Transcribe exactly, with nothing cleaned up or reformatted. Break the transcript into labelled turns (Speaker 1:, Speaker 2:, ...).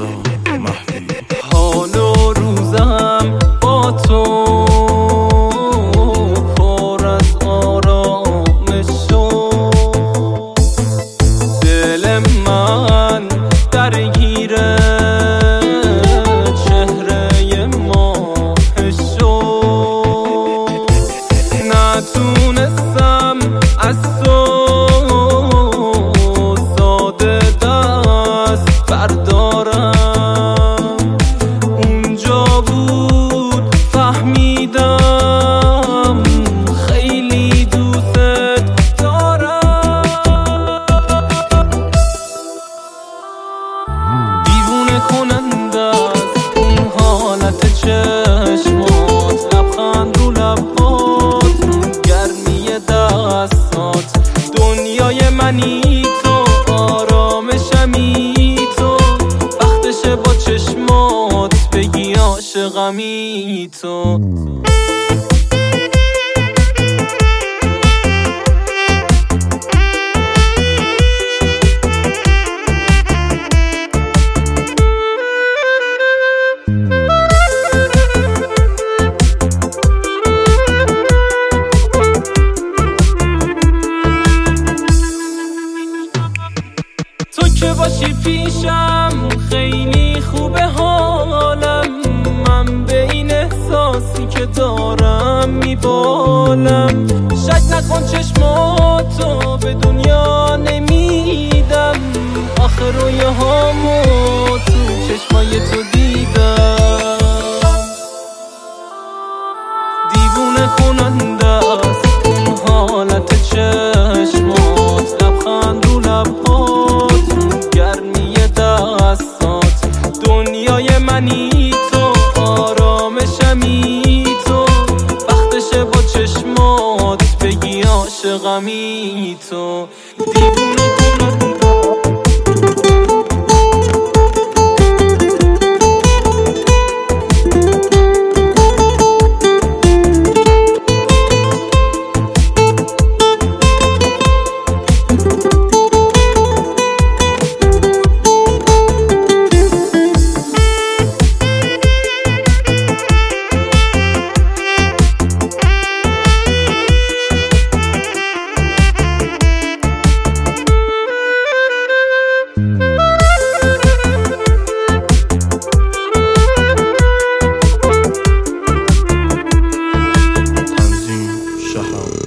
Speaker 1: رضا مهدی.
Speaker 2: حال و روزم با تو پر از آرامش شد، دل من درگیره چهره ماه شد. نتونستم از تو ساده دست بردارم، اونجا بود فهمیدم خیلی دوست دارم. دیوونه کننده است اون حالت چشمات، لبخند رو لبات، گرمی دستات. دنیای منی تو، آرامشمی تو، وقتشه با چشمات بگی عاشقمی تو. تو که باشی پیشم خیلی خوبه حالم، من به این احساسی که دارم میبالم. شک نکن چشماتو به دنیا نمیدم، آخه رویاهامو تو چشمای تو دیدم. دیوونه کننده است اون حالت چشمات، لبخند رو لبات، گرمی دستات. دنیای منی تو، آرامشمی تو، وقتشه با چشمات بگی عاشقمی تو. دیوونه کننده
Speaker 1: شهاب